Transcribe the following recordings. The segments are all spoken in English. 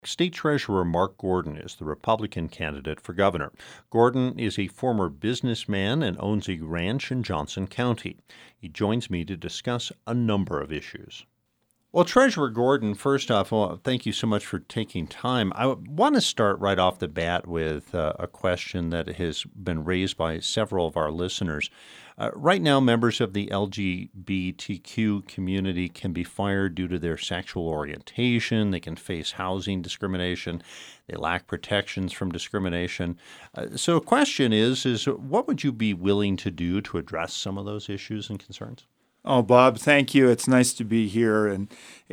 State Treasurer Mark Gordon is the Republican candidate for governor. Gordon is a former businessman and owns a ranch in Johnson County. He joins me to discuss a number of issues. Well, Treasurer Gordon, first off, thank you so much for taking time. I want to start right off the bat with a question that has been raised by several of our listeners. Right now, members of the LGBTQ community can be fired due to their sexual orientation. They can face housing discrimination. They lack protections from discrimination. So a question is what would you be willing to do to address some of those issues and concerns? Oh, Bob, thank you. It's nice to be here, and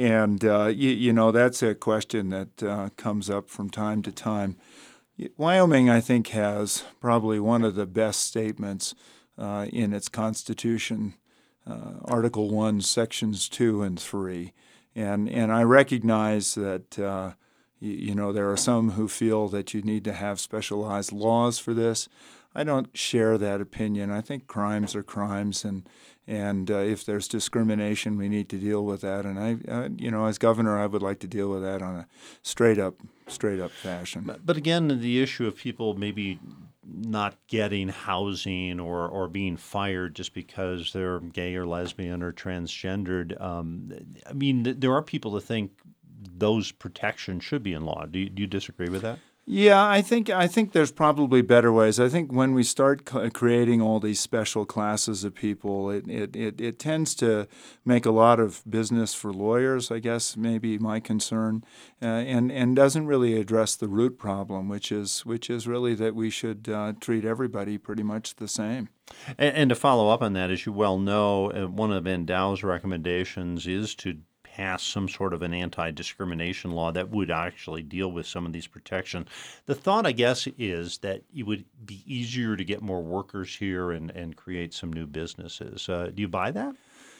that's a question that comes up from time to time. Wyoming, I think, has probably one of the best statements in its Constitution, Article 1, Sections 2 and 3, and I recognize that there are some who feel that you need to have specialized laws for this. I don't share that opinion. I think crimes are crimes, and if there's discrimination, we need to deal with that. And as governor, I would like to deal with that on a straight up fashion. But again, the issue of people maybe not getting housing or being fired just because they're gay or lesbian or transgendered. There are people that think those protections should be in law. Do you disagree with that? Yeah, I think there's probably better ways. I think when we start creating all these special classes of people, it tends to make a lot of business for lawyers, I guess, maybe my concern, and doesn't really address the root problem, which is really that we should treat everybody pretty much the same. And to follow up on that, as you well know, one of Endow's recommendations is to pass some sort of an anti-discrimination law that would actually deal with some of these protections. The thought, I guess, is that it would be easier to get more workers here and create some new businesses. Do you buy that?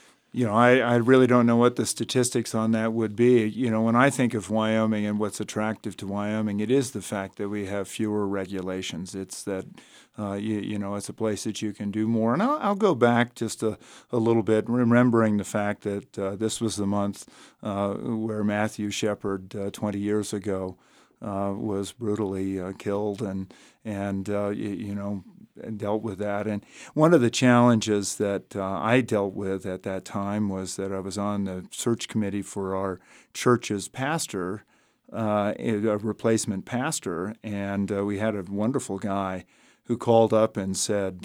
I really don't know what the statistics on that would be. When I think of Wyoming and what's attractive to Wyoming, it is the fact that we have fewer regulations. It's that, it's a place that you can do more. And I'll go back just a little bit, remembering the fact that this was the month where Matthew Shepard 20 years ago was brutally killed and dealt with that. And one of the challenges that I dealt with at that time was that I was on the search committee for our church's pastor, a replacement pastor, and we had a wonderful guy who called up and said,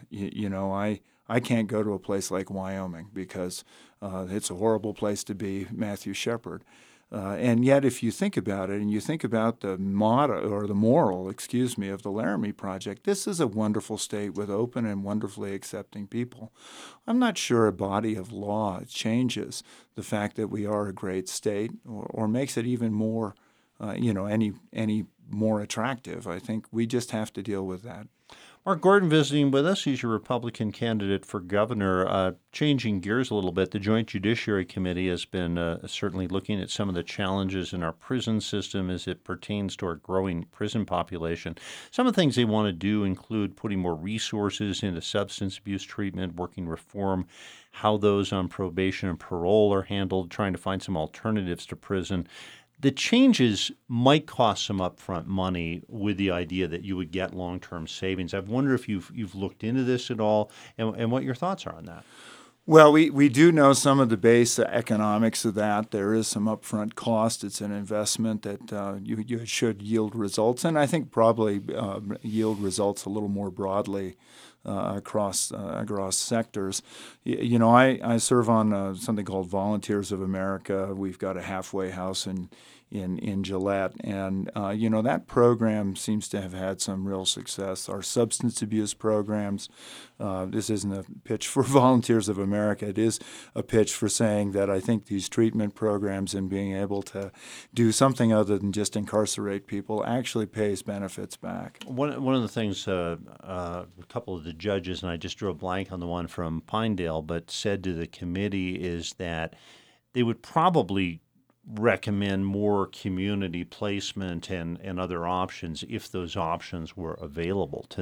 I can't go to a place like Wyoming because it's a horrible place to be, Matthew Shepard. And yet, if you think about it, and you think about the motto or the moral, of the Laramie Project, this is a wonderful state with open and wonderfully accepting people. I'm not sure a body of law changes the fact that we are a great state or makes it even more, any more attractive. I think we just have to deal with that. Mark Gordon visiting with us. He's your Republican candidate for governor. Changing gears a little bit, the Joint Judiciary Committee has been certainly looking at some of the challenges in our prison system as it pertains to our growing prison population. Some of the things they want to do include putting more resources into substance abuse treatment, working reform, how those on probation and parole are handled, trying to find some alternatives to prison. The changes might cost some upfront money with the idea that you would get long-term savings. I wonder if you've looked into this at all and what your thoughts are on that. Well, we do know some of the base economics of that. There is some upfront cost. It's an investment that you should yield results, and I think probably yield results a little more broadly across sectors. I serve on something called Volunteers of America. We've got a halfway house in Gillette, and that program seems to have had some real success. Our substance abuse programs. This isn't a pitch for Volunteers of America. It is a pitch for saying that I think these treatment programs and being able to do something other than just incarcerate people actually pays benefits back. One of the things a couple of the judges, and I just drew a blank on the one from Pinedale, but said to the committee is that they would probably recommend more community placement and other options if those options were available to them.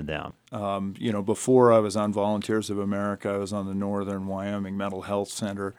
Before I was on Volunteers of America, I was on the Northern Wyoming Mental Health Center.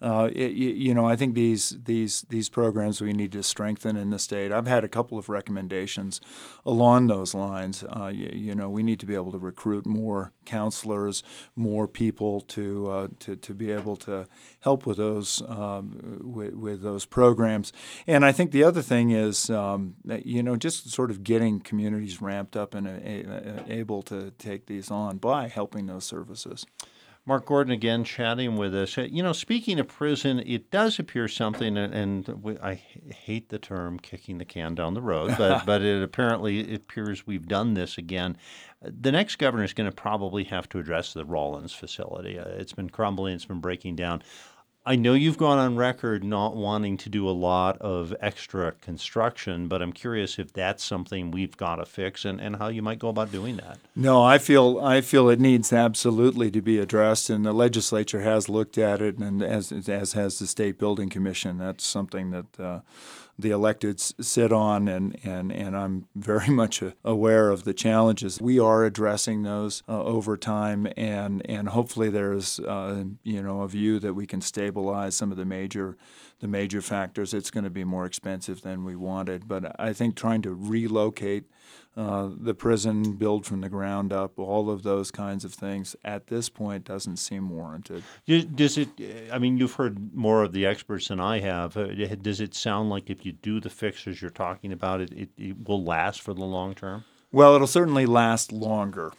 I think these programs we need to strengthen in the state. I've had a couple of recommendations along those lines. We need to be able to recruit more counselors, more people to be able to help with those with those programs. And I think the other thing is just sort of getting communities ramped up and able to take these on by helping those services. Mark Gordon again chatting with us. Speaking of prison, it does appear something, and I hate the term kicking the can down the road, but it appears we've done this again. The next governor is going to probably have to address the Rawlins facility. It's been crumbling. It's been breaking down. I know you've gone on record not wanting to do a lot of extra construction, but I'm curious if that's something we've got to fix and how you might go about doing that. No, I feel it needs absolutely to be addressed, and the legislature has looked at it, and as has the State Building Commission. That's something that the electeds sit on, and I'm very much aware of the challenges. We are addressing those over time, and hopefully there's a view that we can stabilize some of the major factors. It's going to be more expensive than we wanted, but I think trying to relocate the prison, build from the ground up, all of those kinds of things at this point doesn't seem warranted. Does it? I mean, you've heard more of the experts than I have. Does it sound like if you do the fixes you're talking about, it will last for the long term? Well, it'll certainly last longer,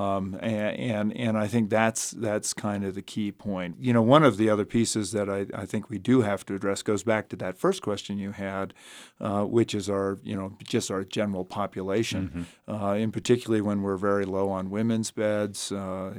and I think that's kind of the key point. One of the other pieces that I think we do have to address goes back to that first question you had, which is our general population, in particularly when we're very low on women's beds,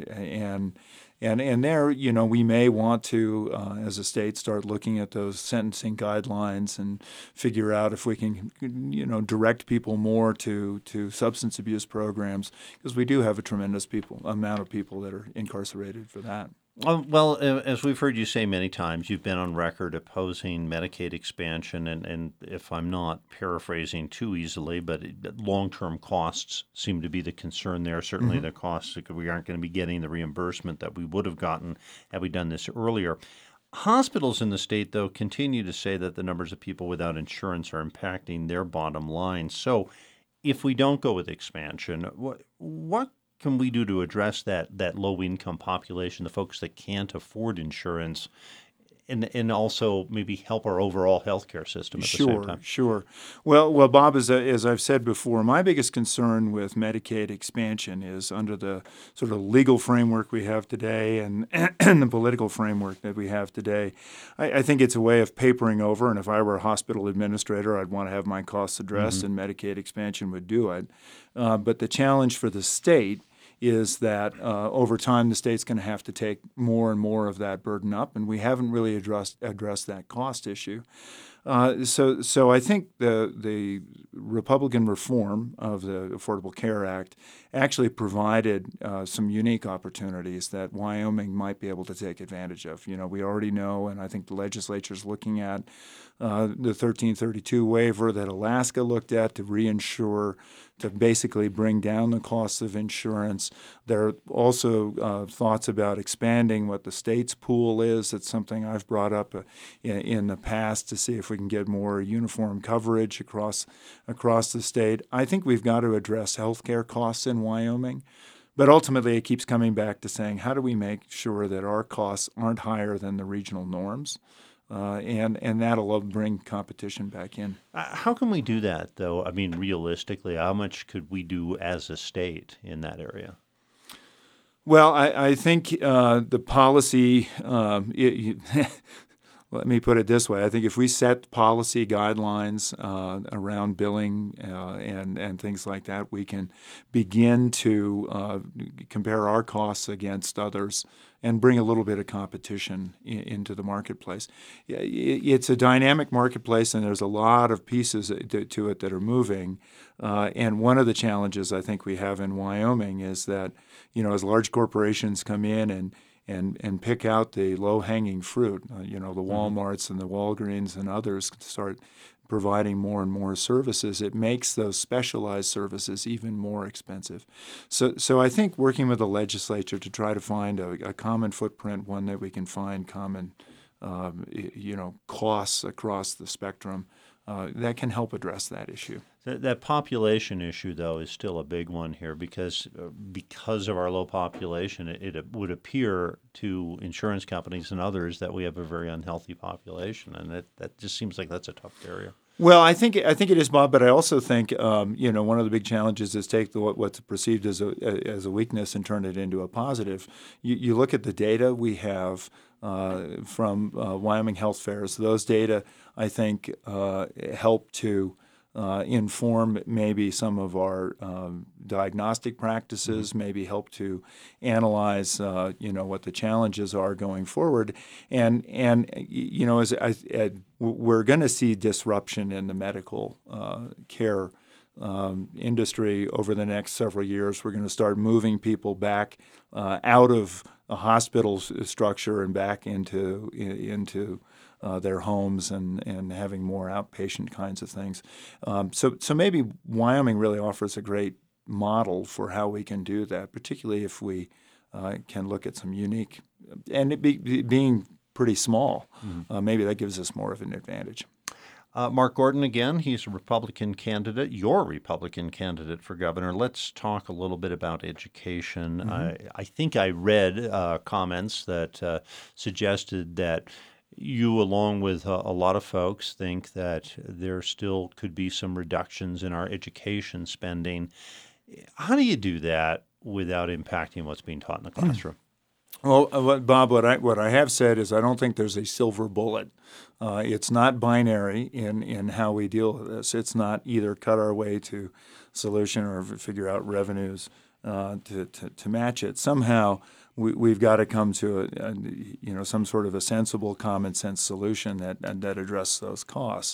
and there, we may want to, as a state, start looking at those sentencing guidelines and figure out if we can, direct people more to substance abuse programs, because we do have a tremendous amount of people that are incarcerated for that. Well, as we've heard you say many times, you've been on record opposing Medicaid expansion, and if I'm not paraphrasing too easily, but long-term costs seem to be the concern there. Certainly the costs, we aren't going to be getting the reimbursement that we would have gotten had we done this earlier. Hospitals in the state, though, continue to say that the numbers of people without insurance are impacting their bottom line. So if we don't go with expansion, what can we do to address that low-income population, the folks that can't afford insurance, and also maybe help our overall healthcare system at the same time? Sure. Well, Bob, as I've said before, my biggest concern with Medicaid expansion is under the sort of legal framework we have today and the political framework that we have today. I think it's a way of papering over, and if I were a hospital administrator, I'd want to have my costs addressed, and Medicaid expansion would do it. But the challenge for the state is that over time the state's going to have to take more and more of that burden up, and we haven't really addressed that cost issue. So I think the Republican reform of the Affordable Care Act actually provided some unique opportunities that Wyoming might be able to take advantage of. We already know, and I think the legislature is looking at the 1332 waiver that Alaska looked at to reinsure, to basically bring down the cost of insurance. There are also thoughts about expanding what the state's pool is. It's something I've brought up in the past to see if we can get more uniform coverage across the state. I think we've got to address healthcare costs in Wyoming. But ultimately, it keeps coming back to saying, how do we make sure that our costs aren't higher than the regional norms? And that'll bring competition back in. How can we do that, though? I mean, realistically, how much could we do as a state in that area? Well, I think the policy, let me put it this way. I think if we set policy guidelines around billing and things like that, we can begin to compare our costs against others and bring a little bit of competition into the marketplace. It's a dynamic marketplace, and there's a lot of pieces to it that are moving. And one of the challenges I think we have in Wyoming is that, as large corporations come in and pick out the low-hanging fruit, the Walmarts and the Walgreens and others start providing more and more services, it makes those specialized services even more expensive. So I think working with the legislature to try to find a common footprint, one that we can find common costs across the spectrum, that can help address that issue. That population issue, though, is still a big one here because of our low population, it would appear to insurance companies and others that we have a very unhealthy population, and that just seems like that's a tough area. Well, I think it is, Bob, but I also think one of the big challenges is take what's perceived as a weakness and turn it into a positive. You look at the data we have from Wyoming Health Fairs; those data, I think, help to inform maybe some of our diagnostic practices, maybe help to analyze, what the challenges are going forward. And we're going to see disruption in the medical care industry over the next several years. We're going to start moving people back out of a hospital structure and back into their homes and having more outpatient kinds of things. So maybe Wyoming really offers a great model for how we can do that, particularly if we can look at some unique, and it being pretty small, maybe that gives us more of an advantage. Mark Gordon, again, he's a Republican candidate, your Republican candidate for governor. Let's talk a little bit about education. I think I read comments that suggested that you, along with a lot of folks, think that there still could be some reductions in our education spending. How do you do that without impacting what's being taught in the classroom? Well, Bob, what I have said is I don't think there's a silver bullet. It's not binary in how we deal with this. It's not either cut our way to solution or figure out revenues to match it. Somehow we've got to come to some sort of a sensible, common sense solution that addresses those costs.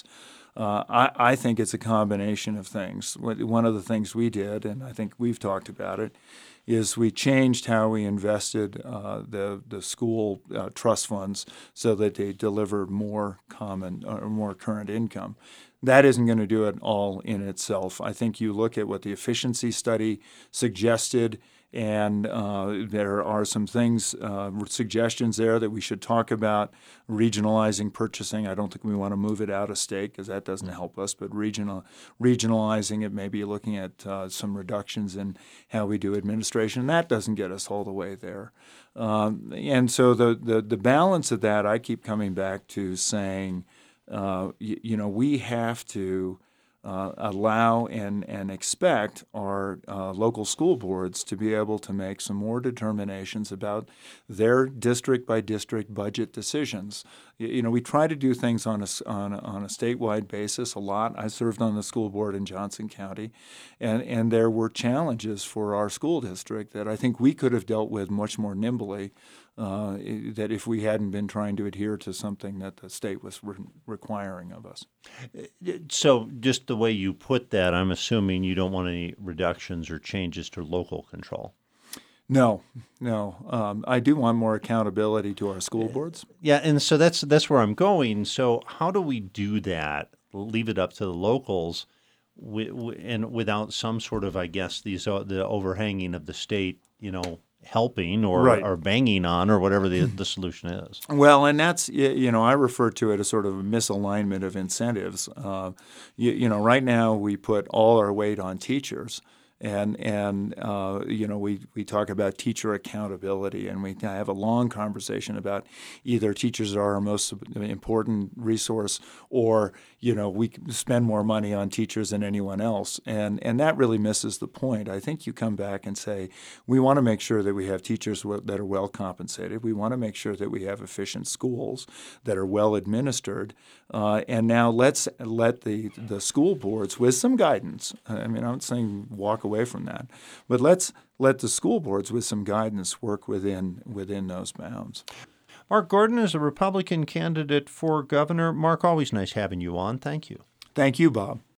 I think it's a combination of things. One of the things we did, and I think we've talked about it, is we changed how we invested the school trust funds so that they deliver more common or more current income. That isn't going to do it all in itself. I think you look at what the efficiency study suggested, and there are some things, suggestions there that we should talk about. Regionalizing purchasing, I don't think we want to move it out of state because that doesn't help us, but regionalizing it, maybe looking at some reductions in how we do administration, that doesn't get us all the way there. And so the balance of that, I keep coming back to saying, we have to allow and expect our local school boards to be able to make some more determinations about their district-by-district budget decisions. We try to do things on a statewide basis a lot. I served on the school board in Johnson County, and there were challenges for our school district that I think we could have dealt with much more nimbly that if we hadn't been trying to adhere to something that the state was requiring of us. So just the way you put that, I'm assuming you don't want any reductions or changes to local control. No. I do want more accountability to our school boards. Yeah, and so that's where I'm going. So how do we do that, leave it up to the locals, and without some sort of, I guess, the overhanging of the state, helping or banging on or whatever the solution is? Well, and that's, I refer to it as sort of a misalignment of incentives. Right now we put all our weight on teachers. And we talk about teacher accountability, and we have a long conversation about either teachers are our most important resource or, we spend more money on teachers than anyone else. And that really misses the point. I think you come back and say, we want to make sure that we have teachers that are well compensated. We want to make sure that we have efficient schools that are well administered. And now let's let the school boards, with some guidance, I'm not saying walk away from that, but let's let the school boards with some guidance work within those bounds. Mark Gordon is a Republican candidate for governor. Mark, always nice having you on. Thank you. Thank you, Bob.